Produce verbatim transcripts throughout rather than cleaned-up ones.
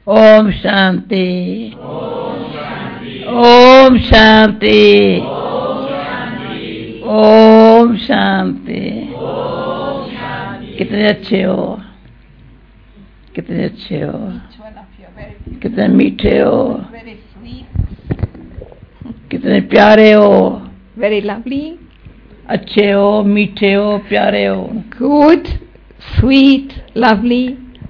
ओम शांति, ओम शांति, ओम शांति। कितने अच्छे हो, कितने अच्छे हो, कितने मीठे हो, कितने प्यारे हो। Very lovely. अच्छे हो, मीठे हो, प्यारे हो। Good, sweet, lovely.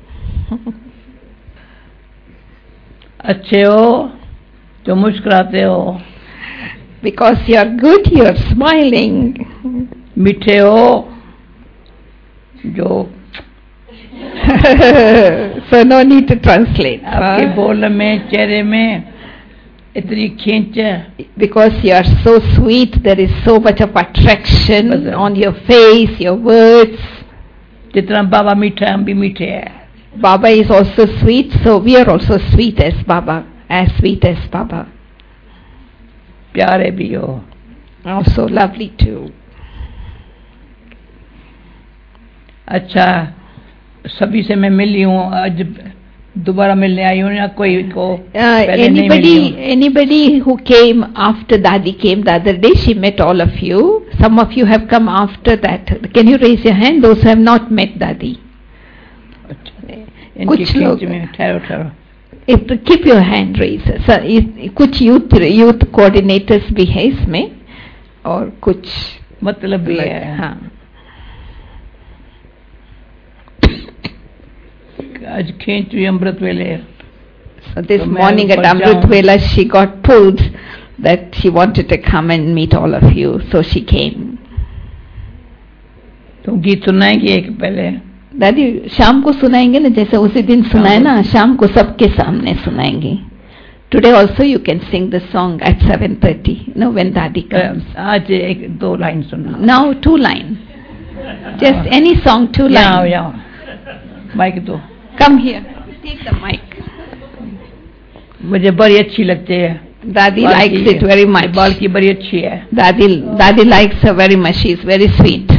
अच्छे हो जो मुस्कुराते हो। Because you are good, you are smiling. मीठे हो जो so no need to translate. आपके Huh? बोल में, चेहरे में इतनी खींच है। Because you are so sweet, there is so much of attraction But, on your face, your words. जितना बाबा मीठा है हम भी मीठे हैं। Baba is also sweet, so we are also sweet as Baba, as sweet as Baba. प्यारे भी हो। Also lovely too. अच्छा, सभी से मैं मिली हूँ, आज दोबारा मिलने आई हूँ या कोई को Uh, पहले नहीं मिली हूँ। anybody, anybody who came after Dadi came the other day, she met all of you. Some of you have come after that. Can you raise your hand? Those who have not met Dadi. इनकी कुछ लोग खींच में ठहरो ठहरो। If to keep your hand raised. So, इस- कुछ youth youth coordinators भी है इसमें और कुछ मतलब भी है। हाँ। आज खींच हुई अमृत वेले। So this तो मैं morning at ऊपर Amrit जाऊं। Vela she got pulled that she wanted to come and meet all of you, so she came. तुम गीत सुनाएंगे एक पहले। दादी शाम को सुनाएंगे ना, जैसे उसी दिन सुनाए ना, शाम को सबके सामने सुनाएंगे. Today also you can sing the song at seven thirty. No, when Dadi comes. आज एक दो लाइन सुना। Now two line. Just any song, two यहाँ line. यहाँ माइक दो। Come here. Take the mic. मुझे बड़ी अच्छी लगती है। Dadi बाल likes की- it very much. बाल की बड़ी अच्छी है। Dadi Dadi likes her very much. She is very sweet.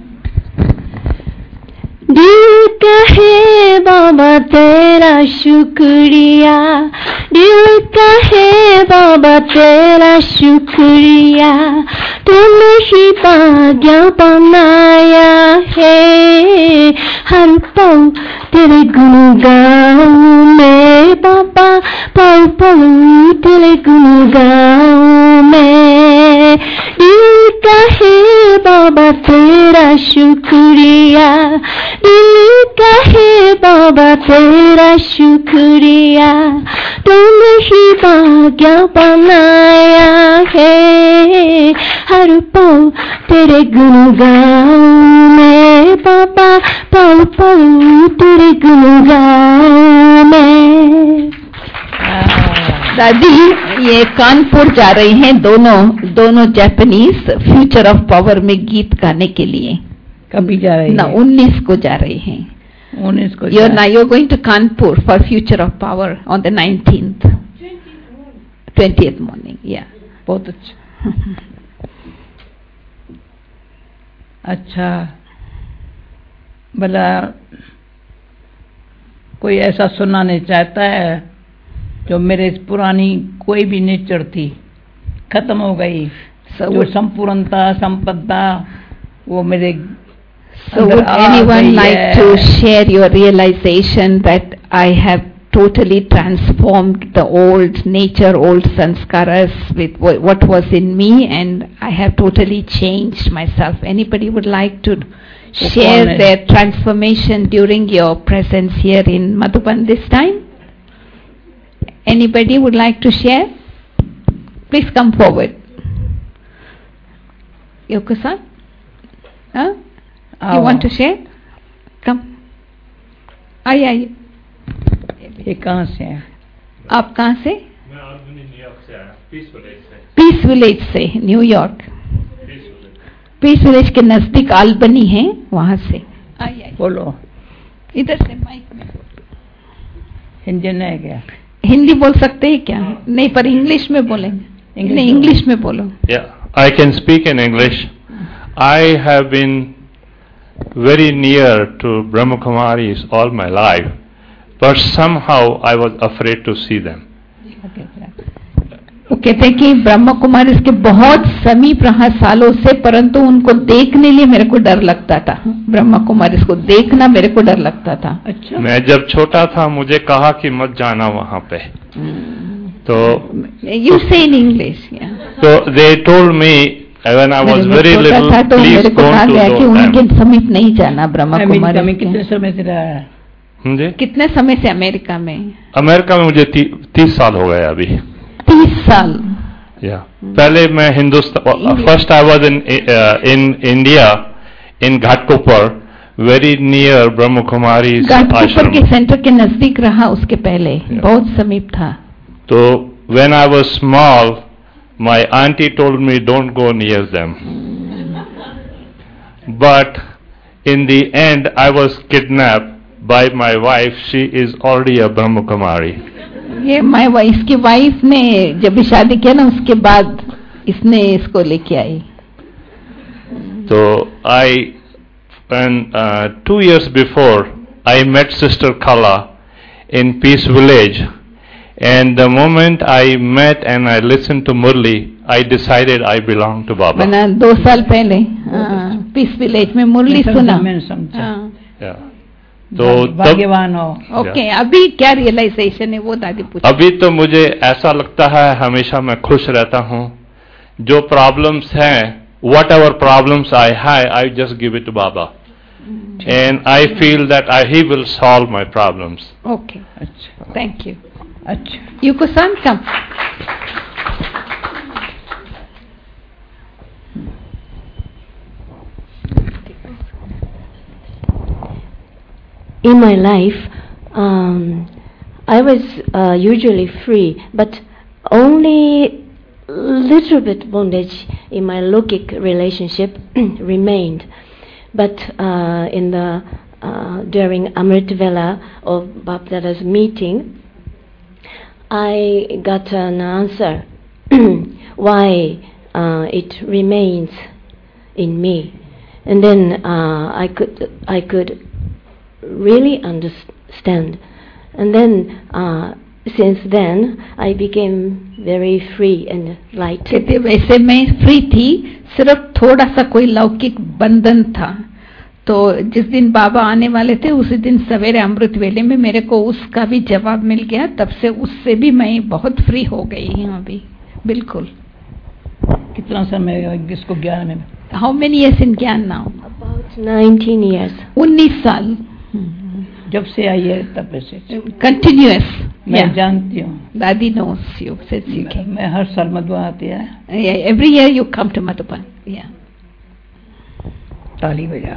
दिल कहे बाबा तेरा शुक्रिया, दिल कहे बाबा तेरा शुक्रिया, तूने ही भाग्य बनाया है, हर पल तेरे गुण गाऊं मैं बाबा, पल पल तेरे गुण गाऊं मैं। दिल कहे बाबा तेरा शुक्रिया, दिल कहे बाबा तेरा शुक्रिया, तूने ही भाग्य बनाया है, हर पल तेरे गुण गाऊं मैं बाबा, पल पल तेरे गुण गाऊं मैं। दादी ये कानपुर जा रही हैं दोनों दोनों जापानीज फ्यूचर ऑफ पावर में गीत गाने के लिए। कभी जा रही ना है? उन्नीस को जा रही हैं। उन्नीस को You're जा- now you're going to Kanpur for future of power on the nineteenth. twentieth morning. Yeah. बहुत अच्छा। अच्छा, भला कोई ऐसा सुनाने चाहता है जो मेरे पुरानी कोई भी नेचर थी खत्म हो गई, So जो would, संपूर्णता संपदा वो मेरे so अंदर would आ anyone गई like है। to share your realization that I have totally transformed the old nature, old sanskaras with wha- what was in me, and I have totally changed myself. Anybody would like to share कौन है? their transformation during your presence here in Madhuban this time? Anybody would like to share? Please come forward. Yoko-san? Huh? You आओ। want to share? Come. आइए आइए। ये कहाँ से है? आप कहाँ से? मैं आलबनी न्यूयॉर्क से आया, पीस विलेज से। पीस विलेज से, New York. Peace village. Peace village के नजदीक आलबनी है, वहां से। आइए आइए। बोलो। इधर से माइक में। हिंदी नहीं है क्या? हिंदी बोल सकते हैं क्या? नहीं, पर इंग्लिश में बोलेंगे। English नहीं, बोलो। इंग्लिश में बोलो। Yeah, I can speak in English. I have been very near to Brahma Kumaris all my life, but somehow I was afraid to see them. वो कहते हैं कि ब्रह्म कुमारी के बहुत समीप रहा सालों से, परंतु उनको देखने लिए मेरे को डर लगता था। ब्रह्म कुमारी को देखना मेरे को डर लगता था। अच्छा, मैं जब छोटा था मुझे कहा कि मत जाना वहां पे, तो यू से इन इंग्लिश, तो they told me when I was very little, तो please मेरे को कहा don't गया to कि those उनके times. समीप नहीं जाना ब्रह्म अमेरिका कुमारी में के। कितने समय से रहा है? हम्म जी? कितने समय से अमेरिका में? अमेरिका में मुझे ती, तीस साल हो गए अभी। तीस साल। या पहले मैं Hindustan, first I was in in India in Ghatkopar, very near Brahma Kumari Ghatkopar आश्रम। के सेंटर के नजदीक रहा उसके पहले, बहुत समीप था। तो when I was small, my auntie told me don't go near them. But in the end, I was kidnapped by my wife. She is already a Brahma Kumari. ये माय वाइफ, इसकी वाइफ ने जब भी शादी किया ना उसके बाद इसने इसको लेके आई। So I, and uh, two years before, I met Sister Kala in Peace Village. And the moment I met and I listened to Murli, I decided I belong to Baba. मैंने दो साल पहले पीस विलेज में मुरली सुना। मैंने समझा। Yeah. तो तब भाग्यवान हो। ओके, अभी क्या रियलाइजेशन है वो दादी पूछ। अभी तो मुझे ऐसा लगता है हमेशा मैं खुश रहता हूँ। जो प्रॉब्लम्स हैं, वट एवर प्रॉब्लम्स आई है, I just give it to Baba, and I feel that I he will solve my problems. Okay, अच्छा, थैंक यू। अच्छा, you cousin come. In my life, um, I was uh, usually free, but only little bit bondage in my logic relationship remained. But uh, in the uh, during Amrit Vela of Bapdada's meeting, I got an answer why uh, it remains in me, and then uh, I could I could. really understand, and then uh, since then I became very free and light. कहते वैसे मैं free थी, सिर्फ थोड़ा सा कोई लौकिक बंधन था। तो जिस दिन बाबा आने वाले थे उसी दिन सवेरे अमृत वेले में मेरे को उसका भी जवाब मिल गया। तब से उससे भी मैं बहुत फ्री हो गई हूँ अभी, बिल्कुल। कितना समय जिसको ज्ञान में? हाउ मेनी इयर्स इन ज्ञान नाउ? About nineteen years. उन्नीस साल। जब से आई है तब से कंटिन्यूअस। मैं जानती हूँ, Dadi knows you, since you came. मैं हर साल मधुबन आती है। Every year you come to Madhuban. Yeah, ताली बजा।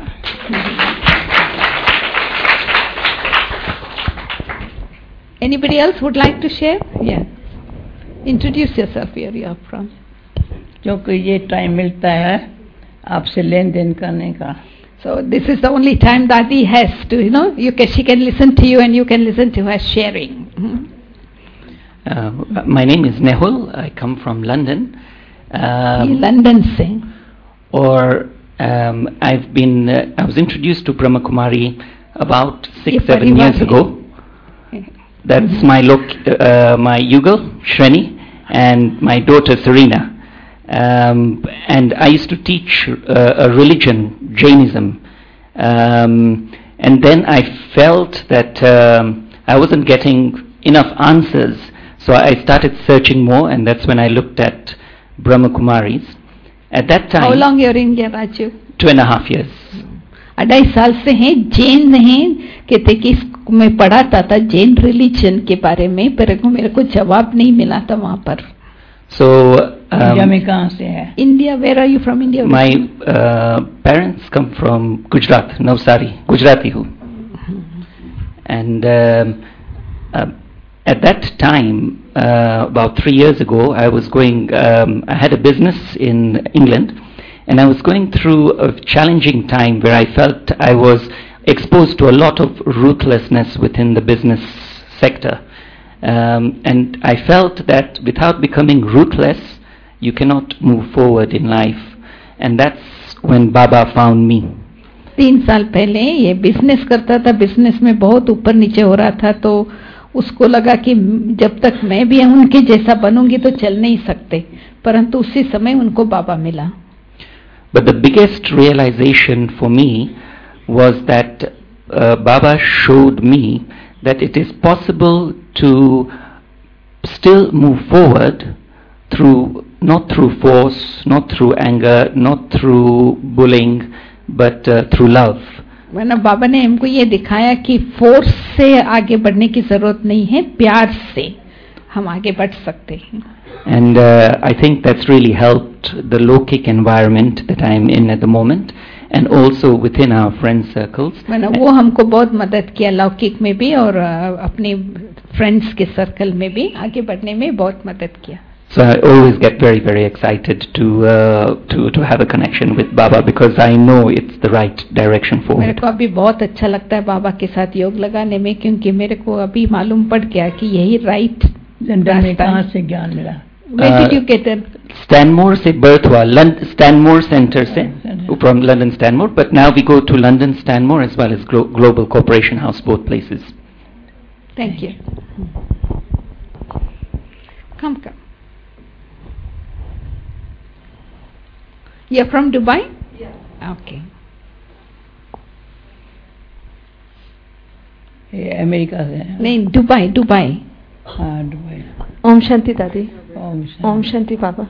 Anybody else would like to share? Yeah. Introduce yourself, where you are from. क्योंकि ये टाइम मिलता है आपसे लेन देन करने का। So this is the only time Dadi has to, you know, you can, she can listen to you and you can listen to her sharing. Mm-hmm. Uh, my name is Nehul. I come from London. Um, London se. Or um, I've been, uh, I was introduced to Brahma Kumari about six, seven years ago. That's my look, uh, my Yugal, Shreni, and my daughter Serena. Um, and I used to teach uh, a religion, Jainism, um, and then I felt that um, I wasn't getting enough answers, so I started searching more, and that's when I looked at Brahma Kumaris. At that time, how long you're in here, Raju? Two and a half years. अढ़ाई साल से हैं, जैन हैं। कहते कि मैं पढ़ाता था जैन रिलीजन के बारे में, पर मेरे को जवाब नहीं मिला था वहाँ पर। So um, इंडिया में कहाँ से है? India, where are you from? India? My uh, parents come from Gujarat, Navsari, Gujarati who. And um, uh, at that time, uh, about three years ago, I was going, um, I had a business in England, and I was going through a challenging time where I felt I was exposed to a lot of ruthlessness within the business sector. Um, and I felt that without becoming ruthless, you cannot move forward in life. And that's when Baba found me. तीन साल पहले ये business करता था, business में बहुत ऊपर नीचे हो रहा था, तो उसको लगा कि जब तक मैं भी उनके जैसा बनूंगी तो चल नहीं सकते, परंतु उसी समय उनको बाबा मिला. But the biggest realization for me was that uh, Baba showed me that it is possible to still move forward through, not through force, not through anger, not through bullying, but uh, through love. मैंने बाबा ने हमको ये दिखाया कि force से आगे बढ़ने की जरूरत नहीं है, प्यार से हम आगे बढ़ सकते हैं. And uh, I think that's really helped the Lokik environment that I'm in at the moment, and also within our friend circles. मैंने वो हमको बहुत मदद किया लौकिक में भी और uh, अपने फ्रेंड्स के सर्कल में भी आगे बढ़ने में बहुत मदद किया. So I always get very, very excited to uh, to to have a connection with Baba because I know it's the right direction for मेरे it. को अभी बहुत अच्छा लगता है बाबा के साथ योग लगाने में, क्योंकि मेरे को अभी मालूम पड़ गया कि यही राइट लंदन में कहाँ से ज्ञान मिला? Where did you get it? Stanmore से birth हुआ, Lond- Stanmore Center से, from London Stanmore, but now we go to London Stanmore as well as Glo- Global Corporation House, both places. Thank you. Come, come. You're from Dubai? Yeah. Okay. ये America से है. नहीं, Dubai, Dubai. हाँ, Dubai. ओम शांति दादी. ओम शांति. ओम शांति बाबा.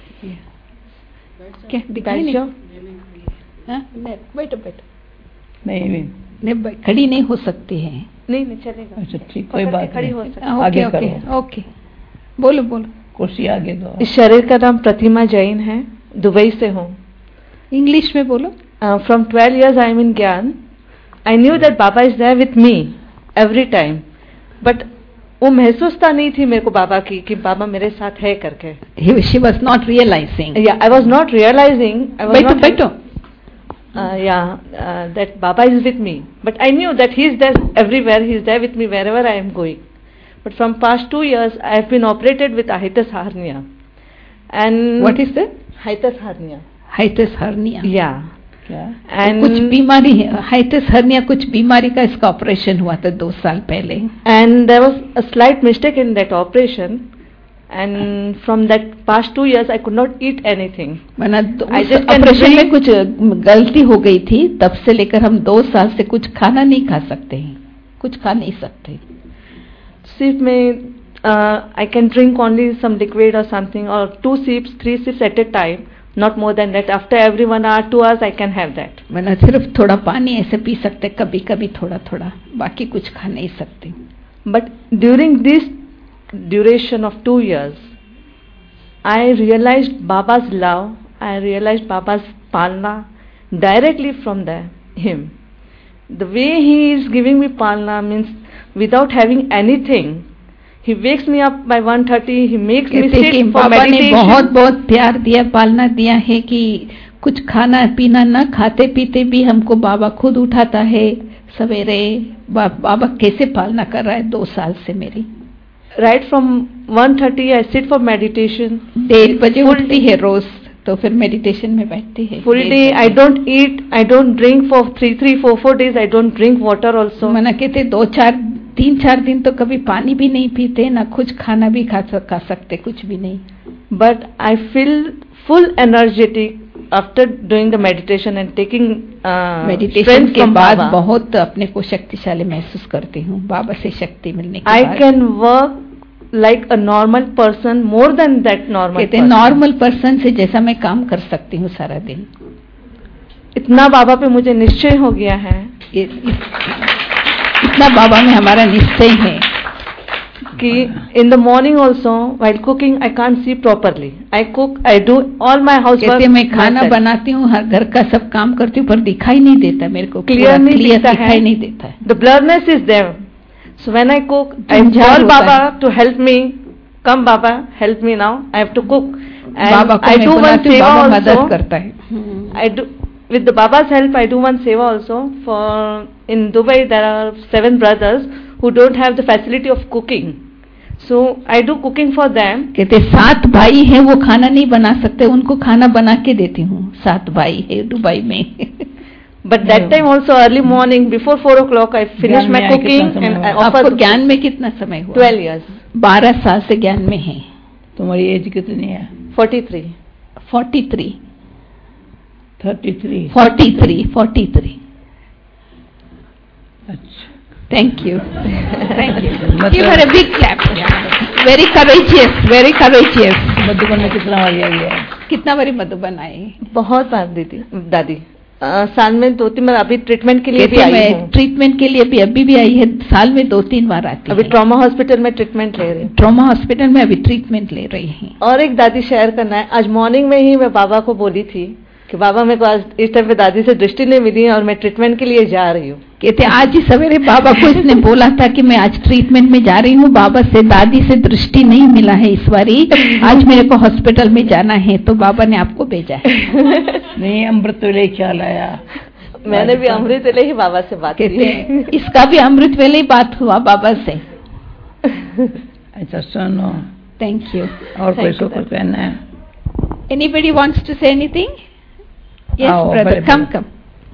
क्या दिखाई नहीं? हाँ, नहीं, बैठो बैठो. नहीं नहीं. नहीं, खड़ी नहीं हो सकती है. नहीं नहीं चलेगा. अच्छा ठीक, कोई बात खड़ी नहीं. हो सकती. आगे ओके करो. ओके. बोलो बोलो. कुर्सी आगे दो. इस शरीर का नाम प्रतिमा जैन है. दुबई से हूँ. इंग्लिश में बोलो. From twelve years I am in gyan. I knew that Baba is there with me every time, but वो महसूसता नहीं थी मेरे को बाबा की कि बाबा मेरे साथ है करके. She was not realizing. Yeah, I was not realizing. I was बैठो not बैठो. Uh, yeah, uh, that Baba is with me. But I knew that he is there everywhere. He is there with me wherever I am going. But from past two years, I have been operated with hiatus hernia. And What is that? hiatus hernia? Hiatus hernia. Yeah. क्या? And कुछ बीमारी है, hiatus hernia कुछ बीमारी का इसका operation हुआ था दो साल पहले. and there was a slight mistake in that operation. And from that past two years, I could not eat anything. मैंने I just can ऑपरेशन में drink- कुछ गलती हो गई थी, तब से लेकर हम दो साल से कुछ खाना नहीं खा सकते हैं, कुछ खा नहीं सकते. Sip में uh, I can drink only some liquid or something, or two sips, three sips at a time. Not more than that. After every one hour, two hours, I can have that. मैंने सिर्फ थोड़ा पानी ऐसे P सकते, कभी कभी थोड़ा थोड़ा, बाकी कुछ खा नहीं सकते. But during this duration of two years, I realized Baba's love. I realized Baba's palna directly from the, him. The way he is giving me palna means without having anything. He wakes me up by one thirty. He makes me कहते कि sit for बाबा ने meditation. बहुत बहुत प्यार दिया, पालना दिया है कि कुछ खाना पीना न खाते पीते भी हमको बाबा खुद उठाता है सवेरे. बा, बाबा कैसे पालना कर रहा है दो साल से मेरी. Right from one thirty, I sit for meditation. डेढ़ बजे Full उठती है रोज, तो फिर मेडिटेशन में बैठती है. Full डेढ़ day, बजे. I don't eat. I don't drink for three, three, four, four days. I don't drink water also. मना कहते दो चार तीन चार दिन तो कभी पानी भी नहीं पीते, ना कुछ खाना भी खा, खा सकते, कुछ भी नहीं. But I feel full energetic after doing the meditation and taking uh, meditation strength के from बाद Baba. बहुत अपने को शक्तिशाली महसूस करती हूँ बाबा से शक्ति मिलने के I बाद. can work like a normal person, more than that normal कहते person. नॉर्मल पर्सन से जैसा मैं काम कर सकती हूँ सारा दिन. इतना बाबा पे मुझे निश्चय हो गया है ये- इस- इतना बाबा में हमारा निश्चय है कि in the morning also while cooking I can't see properly. I cook, I do all my housework. कहते मैं खाना myself. बनाती हूँ, हर घर का सब काम करती हूँ, पर दिखाई नहीं देता मेरे को. Clear पूरा नहीं clear दिखता है. दिखाई नहीं देता है. The blurriness is there. So when I cook, I उजाड़ call होता Baba है. to help me. Come Baba, help me now. I have to cook. And बाबा को I मैं do one बुलाती हूँ, seva बाबा also. मदद करता है. I do with the Baba's help. I do one seva also. For in Dubai there are seven brothers who don't have the facility of cooking. So I do cooking for them. कहते सात भाई हैं, वो खाना नहीं बना सकते, उनको खाना बना के देती हूँ. सात भाई है दुबई में. But that time also early morning before four o'clock I finished my cooking and I आपको offered ज्ञान में कितना समय हुआ? twelve years. बारह साल से ज्ञान में है. तुम्हारी एज कितनी है? forty-three. forty-three. thirty-three. forty-three. forty-three. अच्छा. Thank you. Thank you. Give her a big clap. Very courageous. Very courageous. Madhuban में कितना बार आई है? कितना बारी मधुबन आई? बहुत बार दीदी दादी आ, साल में दो तीन बार. अभी ट्रीटमेंट के लिए भी आई हूँ. ट्रीटमेंट के लिए भी अभी भी आई है. साल में दो तीन बार आती है. अभी ट्रॉमा हॉस्पिटल में ट्रीटमेंट ले रही हूँ. ट्रॉमा हॉस्पिटल में अभी ट्रीटमेंट ले रही है. और एक दादी शेयर करना है. आज मॉर्निंग में ही मैं बाबा को बोली थी कि बाबा मेरे को आज इस टाइम पे दादी से दृष्टि नहीं मिली और मैं ट्रीटमेंट के लिए जा रही हूँ. कहते आज ही सवेरे बाबा को इसने बोला था कि मैं आज ट्रीटमेंट में जा रही हूँ. बाबा से दादी से दृष्टि नहीं मिला है इस बारी. आज मेरे को हॉस्पिटल में जाना है तो बाबा ने आपको भेजा है. नहीं अमृत वेले ख्याल आया. मैंने भी अमृत वेले ही बाबा से बात की. इसका भी अमृत वेले ही बात हुआ बाबा से. अच्छा सुनो. Thank you. और कोई को कुछ कहना है? Anybody wants to say anything? Yes, oh, brother. Come, come.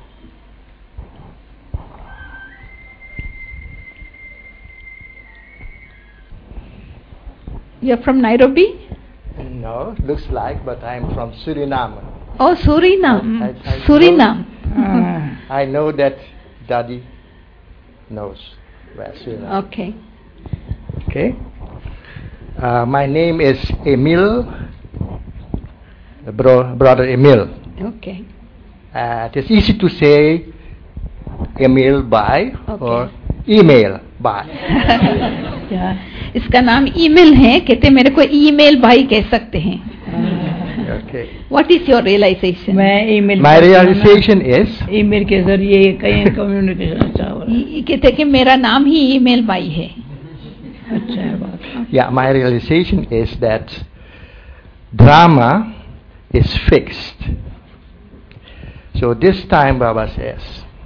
You're from Nairobi? No, looks like, but I'm from Suriname. Oh, Suriname. I, I Suriname. Know, I know that Daddy knows where Suriname. Okay. Okay. Uh, my name is Emil, bro, brother Emil. Okay. Uh, it is easy to say Emil by okay. or email by. yeah. इसका नाम email है. कहते मेरे को email भाई कह सकते हैं. Okay. What is your realization? मैं email. My realization is email के जरिए कई कम्युनिकेशन अच्छा हो रहा है. कहते कि मेरा नाम ही ईमेल भाई है. अच्छा है बात. Yeah, my realization is that drama is fixed. So this time Baba says,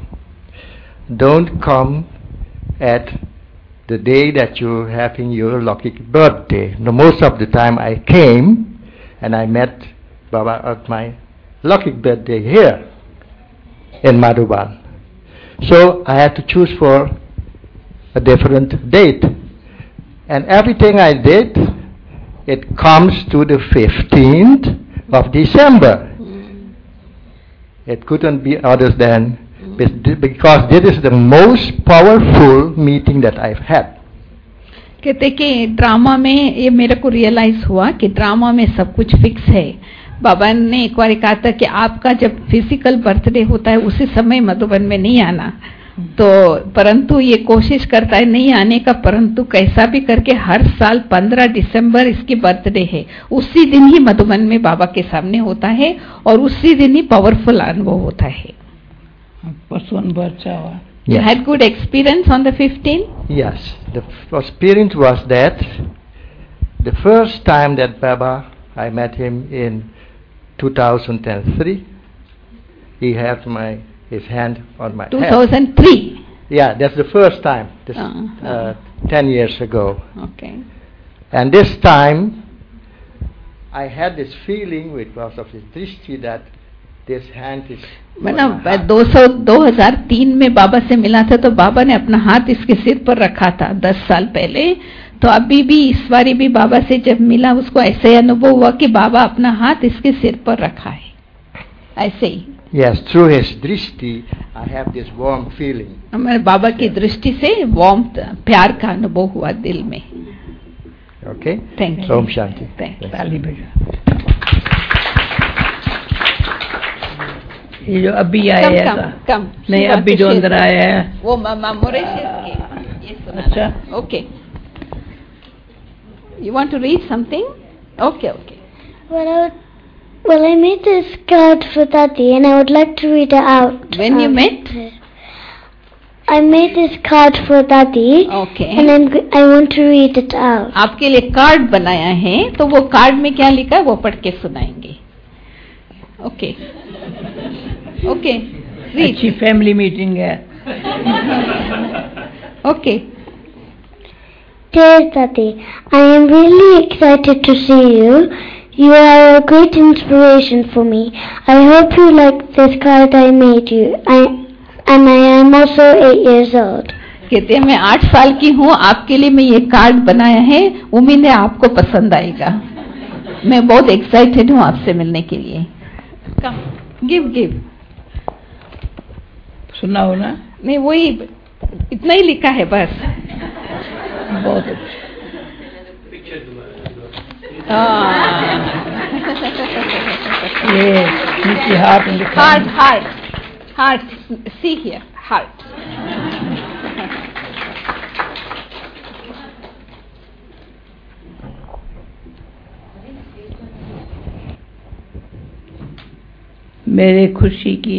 don't come at the day that you're having your lucky birthday. No, most of the time I came and I met Baba at my lucky birthday here in Madhuban. So I had to choose for a different date. And everything I did, it comes to the fifteenth of December. Mm. It couldn't be other than mm. because this is the most powerful meeting that I've had. कहते कि drama में ये मेरे को realise हुआ कि drama में सब कुछ फिक्स है. बाबा ने एक बार कहा था कि आपका जब फिजिकल बर्थडे होता है उसी समय मधुबन में नहीं आना. तो परंतु ये कोशिश करता है नहीं आने का, परंतु कैसा भी करके हर साल पंद्रह दिसंबर इसकी बर्थडे है. उसी दिन ही मधुबन में बाबा के सामने होता है और उसी दिन ही पावरफुल अनुभव होता है. परसों अनुभव अच्छा हुआ. You had good experience on the fifteenth? Yes, the f- experience was that the first time that Baba, I met him in two thousand three. He had my his hand on my two thousand three. head. Yeah, that's the first time. This, uh, uh, ten years ago. Okay. And this time, I had this feeling because of his drishti that this hand is. मैंने दो सौ दो हजार तीन में बाबा से मिला था तो बाबा ने अपना हाथ इसके सिर पर रखा था दस साल पहले. तो अभी भी इस बारी भी बाबा से जब मिला उसको ऐसे अनुभव हुआ कि बाबा अपना हाथ इसके सिर पर रखा है ऐसे ही. Yes, through his drishti, I have this warm feeling. हमारे बाबा की दृष्टि से वार्म प्यार का अनुभव हुआ दिल में. Okay. Thank you. Om Shanti. ताली भेजो. ये जो अभी आया है कम, कम, नहीं अभी जो अंदर आया है वो मामा मोरेशियस के ये सुना. अच्छा. Okay. You want to read something? Okay, okay. Well, I would, well, I made this card for Daddy, and I would like to read it out. When you um, met? I made this card for Daddy. Okay. And I'm, g- I want to read it out. आपके लिए card बनाया है तो वो card में क्या लिखा है वो पढ़ के सुनाएंगे. ओके. ओके. अच्छी फैमिली मीटिंग है. Okay. Dear Daddy, I am really excited to see you. You are a great inspiration for me. I hope you like this card I made you. I and I am also eight years old. कहते हैं मैं आठ साल की हूँ, आपके लिए मैं ये कार्ड बनाया है, उम्मीद है आपको पसंद आएगा। मैं बहुत एक्साइटेड हूँ आपसे मिलने के लिए। कम गिव गिव सुनाओ ना। नहीं वही इतना ही लिखा है बस। बहुत अच्छा। ये नीचे हार्ट लिखा। Heart heart heart see here heart. मेरे खुशी की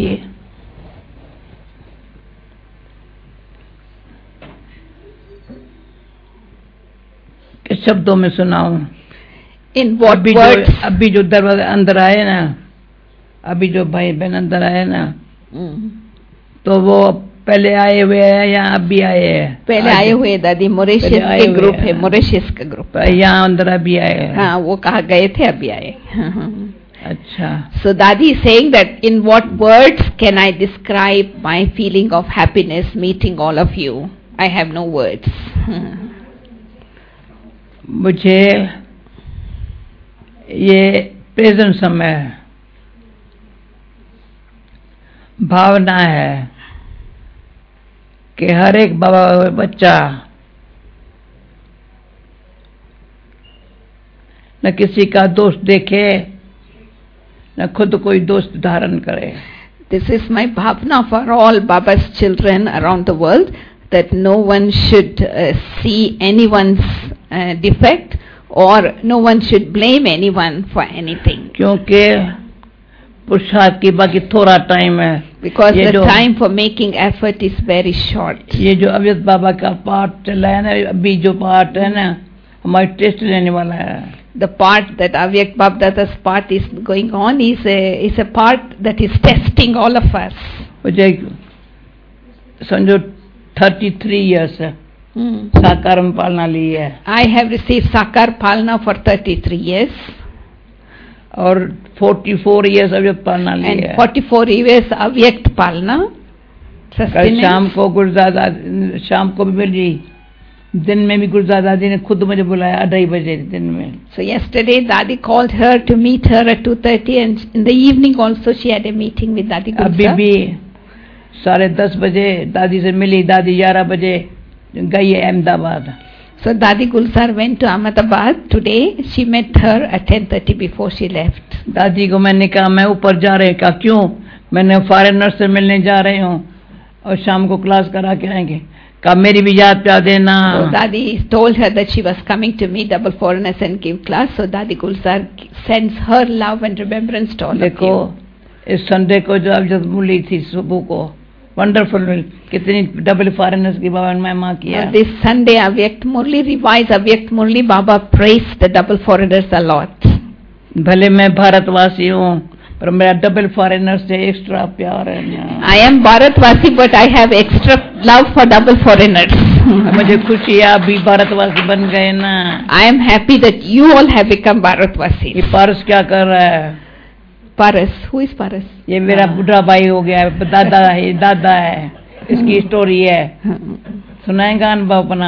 के शब्दों में सुनाऊं। इन व्हाट अभी वर्ड्स? जो अभी जो दरवाजा अंदर आए ना, अभी जो भाई बहन अंदर आए ना, तो वो पहले आए हुए हैं या अभी आए हैं? पहले आए हुए दादी, मोरिशियस के ग्रुप है, मोरिशियस का ग्रुप। यहाँ अंदर अभी आए हैं। हाँ वो कहा गए थे अभी आए। अच्छा। So Dadi is saying that in what words can I describe my feeling of happiness meeting all of you? I have no words. मुझे ये प्रेजेंट समय भावना है कि हर एक बाबा बच्चा न किसी का दोष देखे न खुद कोई दोस्त धारण करे। This is my bhavna for all Baba's children around the world, that no one should uh, see anyone's uh, defect or no one should blame anyone for anything. क्योंकि पुरुषार्थ की बाकी थोड़ा टाइम है। Because the time for making effort is very short. ये जो अव्यक्त बाबा का पाठ चला है ना, अभी जो पाठ है ना, हमारी टेस्ट लेने वाला है। The part that Avyak Bab Dada's part is going on is a is a part that is testing all of us. मुझे समझो thirty-three years है साकार में पालना ली है। I have received Sakar Palna for thirty-three years. और forty-four years अव्यक्त पालना ली है। And forty-four years Avyakt Palna. कल शाम को गुरुदादा शाम को भी मिली, दिन में भी गुरुदादा दादी ने खुद मुझे बुलाया अढ़ाई बजे दिन में। So yesterday Dadi called her to meet her at two thirty and in the evening also she had a meeting with Dadi Gulsar. अभी भी साढ़े दस बजे दादी से मिली, दादी ग्यारह बजे गई है Ahmedabad. So Dadi Gulsar went to Ahmedabad today. She met her at ten thirty before she left. दादी को मैंने कहा मैं ऊपर जा रही, कहा क्यों? मैंने फॉरेनर से मिलने जा रही हूँ और शाम को क्लास करा के आएंगे। कहा मेरी भी याद प्या देना। So Dadi told her that she was coming to meet double foreigners and give class. So Dadi Gulsar sends her love and remembrance to all of you. देखो इस संडे को जो अब जब मिली थी सुबह को, वंडरफुल, कितनी डबल फॉरेनर्स की बाबा ने माँ किया। This Sunday Avyakt Murli revised Avyakt Murli. Baba praised the double foreigners a lot. भले मैं भारतवासी हूँ पर मेरा डबल फॉरेनर से एक्स्ट्रा प्यार है ना। I am Bharatvasi but I have extra love for double foreigners. मुझे खुशी है आप भी भारतवासी बन गए ना। I am happy that you all have become Bharatvasis. ये पारस क्या कर रहा है? Paras, who is Paras? ये मेरा बुढ़ा भाई हो गया है, दादा है, दादा है, इसकी स्टोरी है, सुनाएगा अनुभव अपना।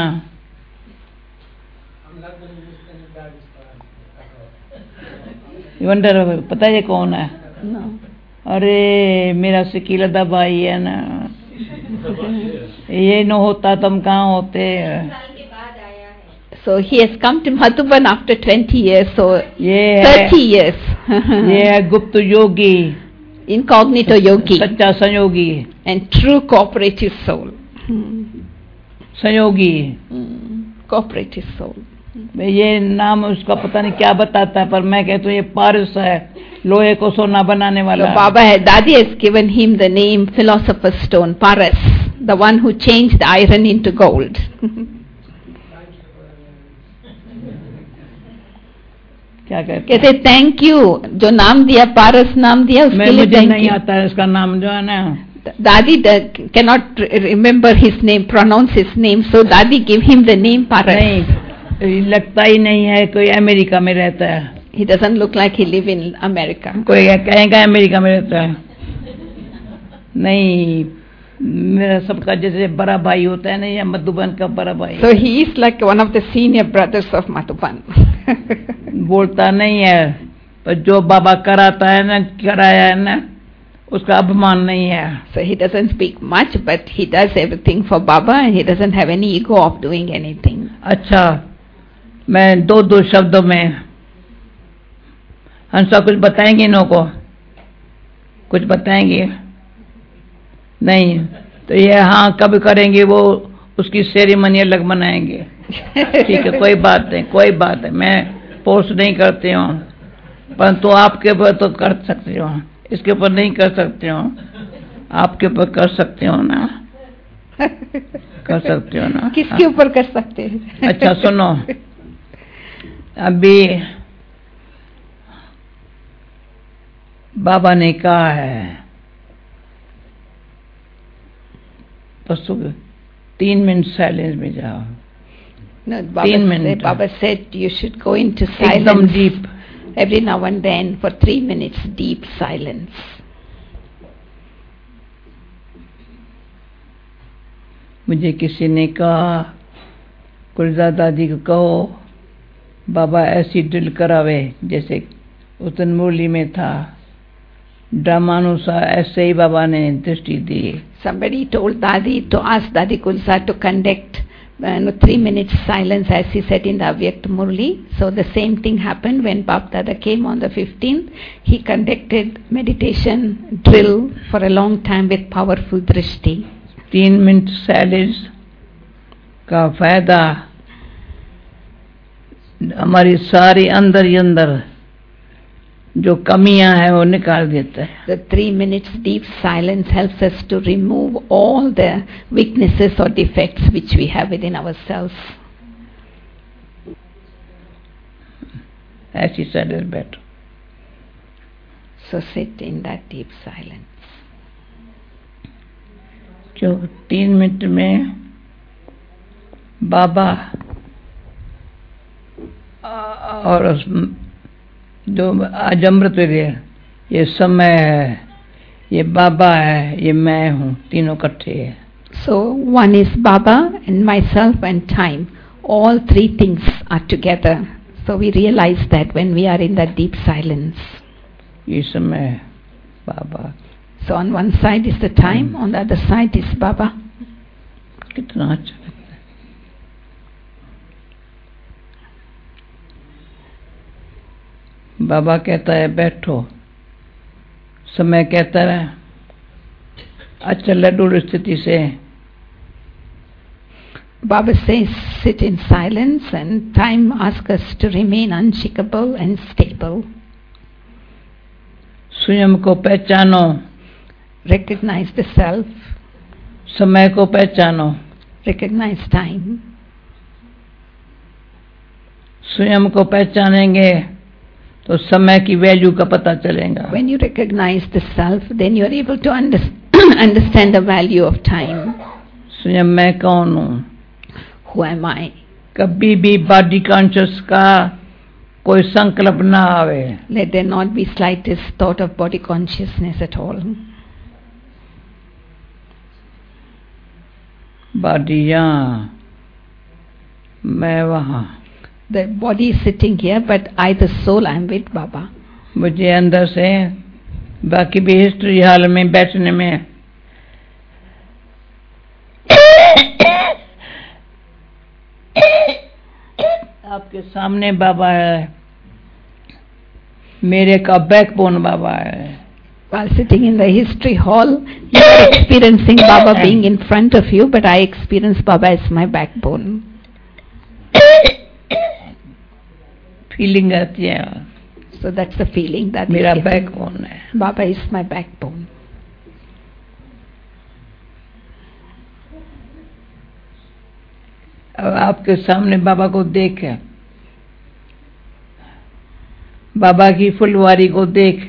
वंडर पता है कौन है? No. अरे मेरा शकीलदा भाई है ना, ये न होता तुम कहाँ होते। So he has come to Madhuban after twenty years, so ये thirty years. ये है गुप्त योगी, Incognito yogi सच्चा संयोगी, and true cooperative soul. संयोगी, Cooperative soul. ये नाम उसका पता नहीं क्या बताता है, पर मैं कहता हूँ ये पारस है, लोहे को सोना बनाने वाला। So Baba has, Dadi has given him the name Philosopher's Stone, Paras, the one who changed iron into gold. क्या कहते? कहते थैंक यू, जो नाम दिया पारस नाम दिया उसके मैं लिए मुझे thank नहीं you. आता है इसका नाम जो है ना। Dadi uh, cannot remember his name, pronounce his name, so Dadi give him the name Paras. नहीं, लगता ही नहीं है कोई अमेरिका में रहता है। He doesn't look like he live in America. कोई कहेगा अमेरिका में रहता है, नहीं मेरा सबका जैसे बड़ा भाई होता है ना, या मधुबन का बड़ा भाई. So he is like one of the senior brothers of Madhuban. बोलता नहीं है, पर जो बाबा कराता है ना, कराया है ना, उसका अभिमान नहीं है. So he doesn't speak much, but he does everything for Baba, and he doesn't have any ego of doing anything. अच्छा, मैं दो दो शब्दों में हंसा कुछ बताएंगे इन्हों को, कुछ बताएंगे नहीं, तो ये हाँ कब करेंगे, वो उसकी सेरेमनी अलग मनाएंगे. ठीक है, कोई बात नहीं, कोई बात है, मैं फोर्स नहीं करती हूँ, परंतु आपके ऊपर तो कर सकती हो, इसके ऊपर नहीं कर सकती हो. आपके ऊपर कर सकती हो ना, कर सकती हो ना. किसके ऊपर कर सकते हैं? अच्छा सुनो, अभी बाबा ने कहा है पशु तीन मिनट साइलेंस में जाओ. No, Baba, said, Baba said you should go into silence. एकदम deep. Every now and then for three minutes, deep silence. मुझे किसी ने कहा, कुलजा दादी को कहो बाबा ऐसी ड्रिल करावे जैसे उस दिन मुरली में था, ड्रामानुसार ऐसे ही बाबा ने दृष्टि दी. Somebody told Dadi to ask Dadi Kulsa to conduct uh, no, three minutes silence as he said in the Avyakt Murli. So the same thing happened when Bap Dada came on the fifteenth. He conducted meditation drill for a long time with powerful drishti. तीन minute silence का फायदा हमारी सारी अंदर ही अंदर जो कमियां हैं वो निकाल देता है. The three minutes deep silence helps us to remove all the weaknesses or defects which we have within ourselves. As he said is better. So sit in that deep silence. जो तीन मिनट में बाबा और जो आज अमृत वेले, ये समय है, ये बाबा है, ये मैं हूँ, तीनों इकट्ठे है. So one is Baba and myself and time. All three things are together. So we realize that when we are in that deep silence. ये समय है बाबा. So on one side is the time, on the other side is Baba. कितना अच्छा लगता है. बाबा कहता है बैठो, समय कहता है अच्छा लड्डू स्थिति से. Baba says sit in silence, and time asks us to remain unshakable and stable. स्वयं को पहचानो, recognize the self. समय को पहचानो, recognize time. स्वयं को पहचानेंगे तो समय की वैल्यू का पता चलेगा. When you recognize the self, then you are able to under understand the value of time. स्वयं मैं कौन हूँ? Who am I? कभी भी बॉडी कॉन्शियस का कोई संकल्प ना आवे. Let there not be slightest thought of body consciousness at all. Body यहाँ, मैं वहाँ. The body is sitting here, but I, the soul, I am with Baba. मुझे अंदर से बाकी भी हिस्ट्री हाल में बैठने में आपके सामने बाबा है, मेरे का बैकबोन बाबा है. While sitting in the history hall, you are experiencing Baba being in front of you, but I experience Baba as my backbone. Feeling आती है. So that's the feeling that मेरा बैकबोन है. Baba is my backbone. अब आपके सामने बाबा को देखे, बाबा की फुलवारी को देख,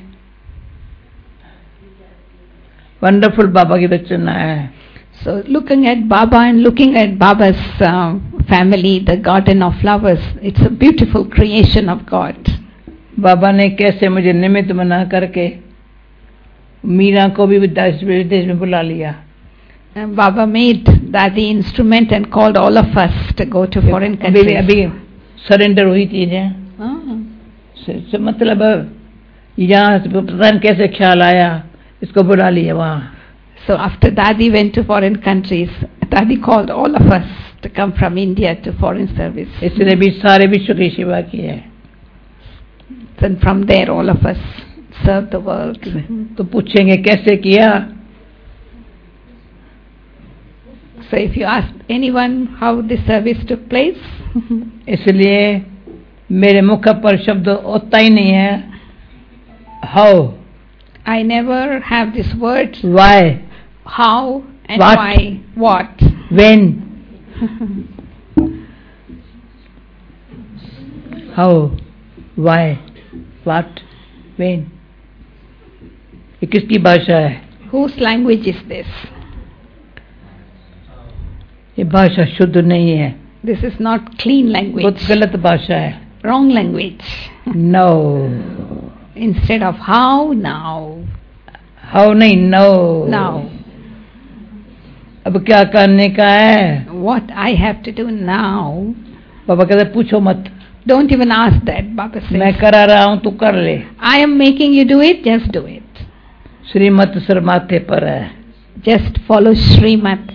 वंडरफुल बाबा की रचना है. So looking at Baba and looking at Baba's uh, family, the garden of flowers, it's a beautiful creation of God. बाबा ने कैसे मुझे निमित्त बना करके मीरा को भी विदेश विदेश में बुला लिया. And Baba made Dadi instrument and called all of us to go to foreign अभी countries. अभी सरेंडर हुई चीजें Ah. से, से मतलब यहाँ से पता नहीं कैसे ख्याल आया इसको बुला लिया वहाँ. So after Dadi went to foreign countries, Dadi called all of us to come from India to foreign service. इसने भी सारे विश्व की सेवा की है. And from there all of us served the world. तो पूछेंगे कैसे किया. So if you ask anyone how this service took place, इसलिए मेरे मुख पर शब्द होता ही नहीं है. How, I never have these words why, how and What? why, what. when, how, why, what, when. ये किसकी भाषा है. Whose language is this? ये भाषा शुद्ध नहीं है. This is not clean language. बहुत गलत भाषा है. Wrong language. No, Instead of how, now. how नहीं, no. Now. अब क्या करने का है. What I have to do now. बाबा कहते पूछो मत. Don't even ask that, Baba says. मैं करा रहा हूँ तू कर ले. I am making you do it, just do it. श्रीमत सर माथे पर है. Just follow Srimat.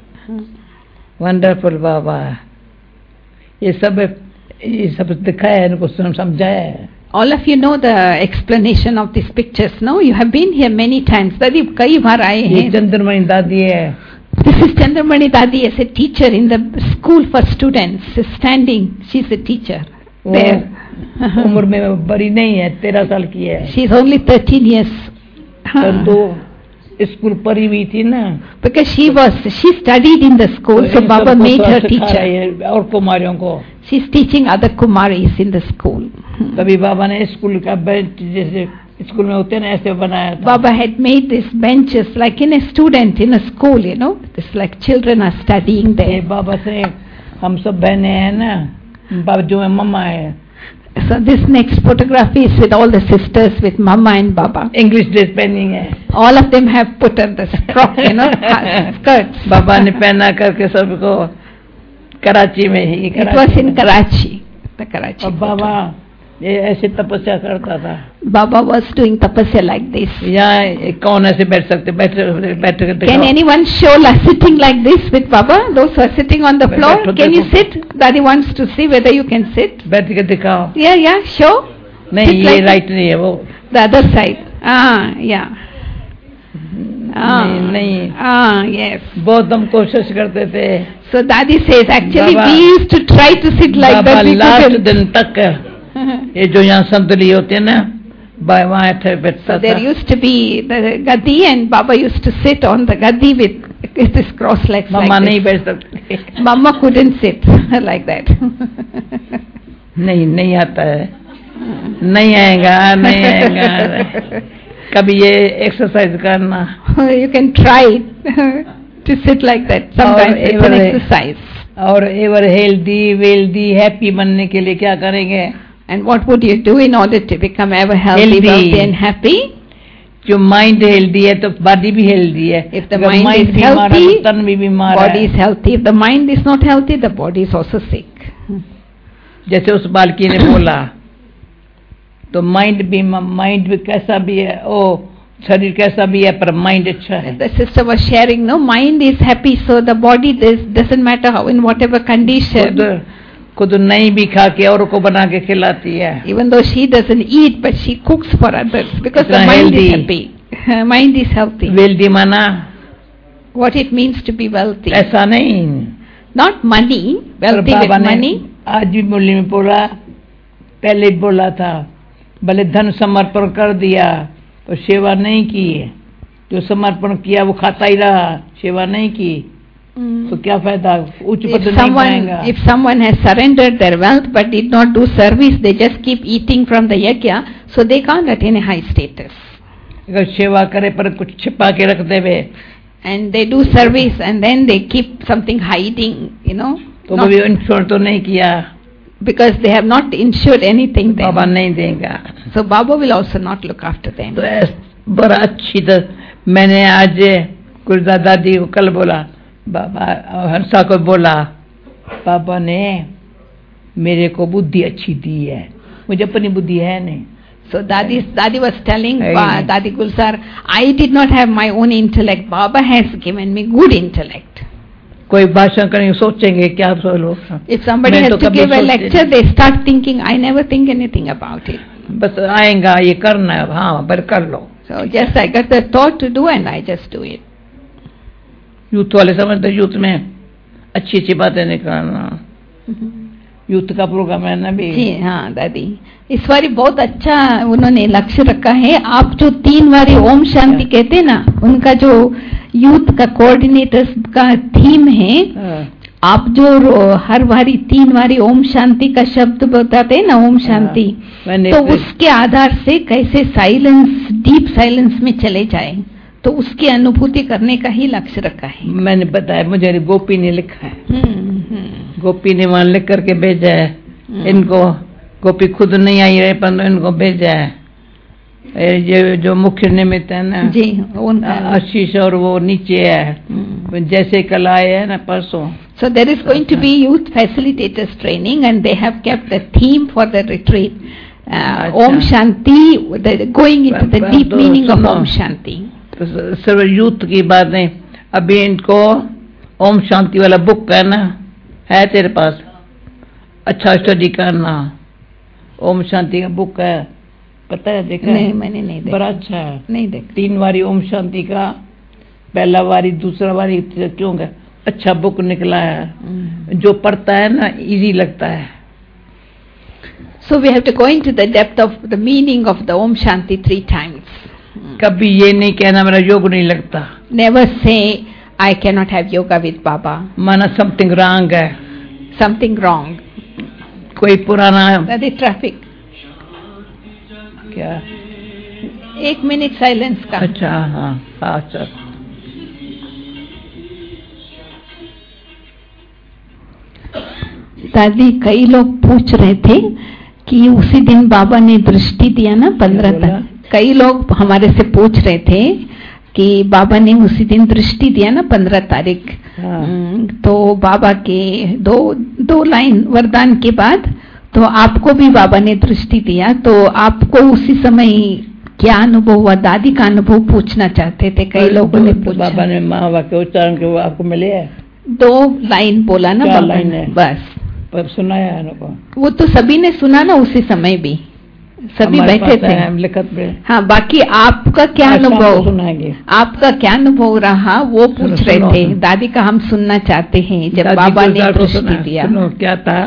Wonderful Baba. ये सब ये सब दिखाया है, इनको सम- समझाया है. All of you know the explanation of these pictures, no? You have been here many times. Dadi कई बार आए ये हैं. चंद्रमणि दादी है. This is Chandramani Dadi as a teacher in the school for students. She's standing. She's a teacher वो there. उम्र में बड़ी नहीं है, तेरह साल की है. She's only thirteen years. परंतु स्कूल पढ़ी हुई थी ना. Because she was, she studied in the school, तो so इन Baba सबको made her सिखा teacher. रही है और कुमारियों को. She's teaching other Kumaris in the school. तभी बाबा ने स्कूल का बेंच जैसे स्कूल में होते हैं ना ऐसे बनाया था. Baba had made these benches like in a student in a school, you know. It's like children are studying ये there. बाबा से हम सब बहनें हैं ना. बाबा जो है मम्मा है. So this next photograph is with all the sisters, with Mama and Baba. English dress पहनी है. All of them have put on the frock, you know, skirts. बाबा ने पहना करके सबको कराची में ही. It was in Karachi, the Karachi. और photo. बाबा ये ऐसे तपस्या करता था. Baba was doing tapasya like this. यहाँ कौन ऐसे बैठ सकते. बैठ बैठ कर Can दिखाओ. anyone show like sitting like this with Baba? Those who are sitting on the But- floor, but- can you but- sit? Daddy wants to see whether you can sit. बैठ के दिखाओ. Yeah, yeah, show. नहीं Sit ये like right नहीं है वो. the other side. Ah, yeah. Ah, नहीं नहीं. ah, yes. बहुत हम कोशिश करते थे. So Daddy says, actually Baba- we used to try to sit like Baba that. We last couldn't. दिन तक ये जो यहाँ संतली होते हैं ना बाय वहाँ बैठता So there था. used to be the gadi and Baba used to sit on the gadi with, with his cross legs mamma like नहीं this. बैठ सकती. Mama couldn't sit like that. नहीं नहीं आता है. नहीं आएगा नहीं आएगा. कभी ये एक्सरसाइज करना. You can try to sit like that. Sometimes और it's an एवर- exercise. और एवर हेल्दी वेल्दी हैप्पी बनने के लिए क्या करेंगे. And what would you do in order to become ever healthy, Healthy. wealthy and happy? जो mind healthy है तो बॉडी भी हेल्दी है. If the अगर mind mind is बीमार है healthy, तो तन भी बीमार Body है. is healthy. If the mind is not healthy, the body is also sick. जैसे उस बालकी ने बोला तो माइंड भी माइंड भी कैसा भी है ओ शरीर कैसा भी है पर माइंड अच्छा है. The sister was sharing, no, mind is happy, so the body this doesn't matter how, in whatever condition. खुद खुद नहीं भी खा के औरों को बना के खिलाती है. Even though she doesn't eat, but she cooks for others because the It's mind is healthy. happy. Her mind is healthy. Wealthy माना What it means to be wealthy. ऐसा नहीं. Not money, पर wealthy with बाबा ने money. आज भी मुरली में बोला पहले भी बोला था भले धन समर्पण कर दिया तो सेवा नहीं की. जो समर्पण किया वो खाता ही रहा, सेवा नहीं की तो क्या फायदा. उच्च If पद नहीं someone, पाएगा. if someone has surrendered their wealth but did not do service, they just keep eating from the yajna, so they can't attain a high status. अगर सेवा करे पर कुछ छिपा के रख देवे And they do service and then they keep something hiding, you know, तो not- कभी इंश्योर तो नहीं किया. because they have not insured anything Baba then. नहीं देगा. So Baba will also not look after them. तो ऐस- बड़ा अच्छी तरह मैंने आज कुछ दादाजी को कल बोला, बाबा हंसा को बोला, पापा ने मेरे को बुद्धि अच्छी दी है, मुझे अपनी बुद्धि है नहीं. So Dadi, Dadi was telling Hey. uh, Dadi Gulzar, I did not have my own intellect. Baba has given me good intellect. कोई भाषण करेंगे सोचेंगे क्या सब लोग. If somebody has to give a lecture, they start thinking, I never think anything about it. बस आएगा ये करना है, हाँ पर कर लो. So just I got the thought to do and I just do it. Youth वाले समझते यूथ में अच्छी अच्छी बातें निकालना. यूथ का प्रोग्राम है ना भी. जी हाँ दादी, इस बार बहुत अच्छा उन्होंने लक्ष्य रखा है. आप जो तीन बारी ओम शांति कहते हैं ना, उनका जो यूथ का कोऑर्डिनेटर्स का थीम है, आप जो हर बारी तीन बारी ओम शांति का शब्द बताते हैं ना, ओम शांति, तो उसके आधार से कैसे साइलेंस, डीप साइलेंस में चले जाए, तो उसकी अनुभूति करने का ही लक्ष्य रखा है. मैंने बताया, मुझे गोपी ने लिखा है. गोपी ने वहां लिख करके भेजा है इनको. गोपी खुद नहीं आई रहे पर इनको भेजा है. ये जो मुख्य निमित्त है ना जी, उनका आशीष और वो नीचे है, जैसे कल आए है ना परसों. So there is going to be youth facilitators training and they have kept the theme for the retreat. Uh, Om Shanti, the, going into the deep meaning of Om Shanti. सर्व यूथ की बातें. अभी इनको ओम शांति वाला book है ना, है तेरे पास, अच्छा स्टडी करना. ओम शांति का बुक है, पता है? देखा नहीं, मैंने नहीं देखा. बड़ा अच्छा है. नहीं देखा. तीन बारी ओम शांति का, पहला बारी दूसरा बारी क्यों का अच्छा बुक निकला है. जो पढ़ता है ना इजी लगता है. So we have to go into the depth of the meaning of the Om Shanti three times. कभी ये नहीं कहना मेरा योग नहीं लगता. Never say I cannot have yoga with Baba. माना something wrong है. Something wrong. कोई पुराना That is traffic. क्या? एक मिनट साइलेंस का. अच्छा हाँ हाँ अच्छा. दादी, कई लोग पूछ रहे थे कि उसी दिन बाबा ने दृष्टि दिया ना पंद्रह तारीख. कई लोग हमारे से पूछ रहे थे कि बाबा ने उसी दिन दृष्टि दिया ना पंद्रह तारीख. तो बाबा के दो दो लाइन वरदान के बाद तो आपको भी बाबा ने दृष्टि दिया, तो आपको उसी समय क्या अनुभव हुआ? दादी का अनुभव पूछना चाहते थे कई लोगों ने पूछा. बाबा ने माँ वाक्य उच्चारण के वो आपको मिले है? दो लाइन बोला ना बाबा लाइन ने, बस. पर सुनाया अनुभव? वो तो सभी ने सुना ना उसी समय भी, सभी बैठे थे. हम लिखत में. हाँ, बाकी आपका क्या अनुभव, सुनाएंगे. आपका क्या अनुभव रहा वो पूछ रहे थे. दादी का हम सुनना चाहते हैं जब बाबा ने दृष्टि दिया. सुनो क्या था?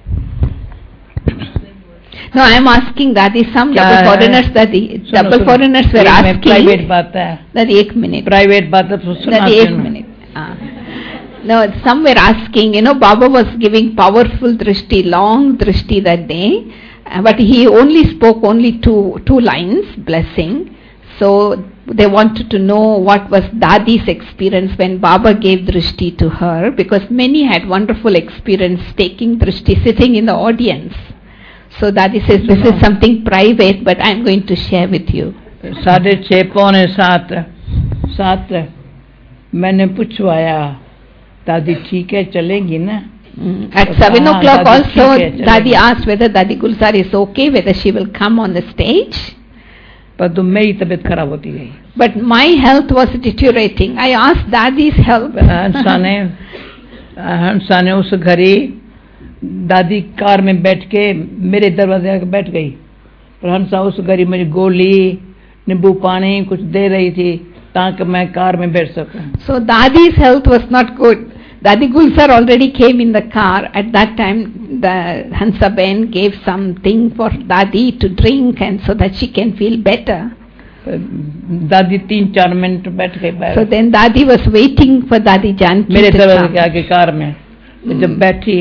No, I am asking Dadi, some double foreigners, Dadi, double foreigners were asking. Private बात है. Dadi, एक मिनट. प्राइवेट बात है. Dadi, एक minute. No, some were asking, you know, Baba was giving powerful drishti, long drishti that day, but he only spoke only two two lines, blessing. So they wanted to know what was Dadi's experience when Baba gave drishti to her, because many had wonderful experience taking drishti, sitting in the audience. So Dadi says, this is something private, but I am going to share with you. साढ़े छः पौने सात सात मैंने पूछवाया, दादी ठीक है चलेंगी ना? At seven o'clock also, Dadi asked whether Dadi Gulzar is okay, whether she will come on the stage. पर तो मेरी तबीयत खराब होती गई. But my health was deteriorating. I asked Dadi's help. हंसा ने हंसा ने उस घड़ी दादी कार में बैठ के मेरे दरवाजे आके बैठ गई. पर हंसा उस घड़ी मुझे गोली, नींबू पानी कुछ दे रही थी ताकि मैं कार में बैठ सकूं. So Dadi's health was not good. Dadi Gulzar already came in the car. At that time, the Hansa Ben gave something for Dadi to drink, and so that she can feel better. दादी तीन चार minute बैठ गई. So then Dadi was waiting for Dadi Janki मेरे to दरवाजे come. के आगे car में hmm. जब बैठी,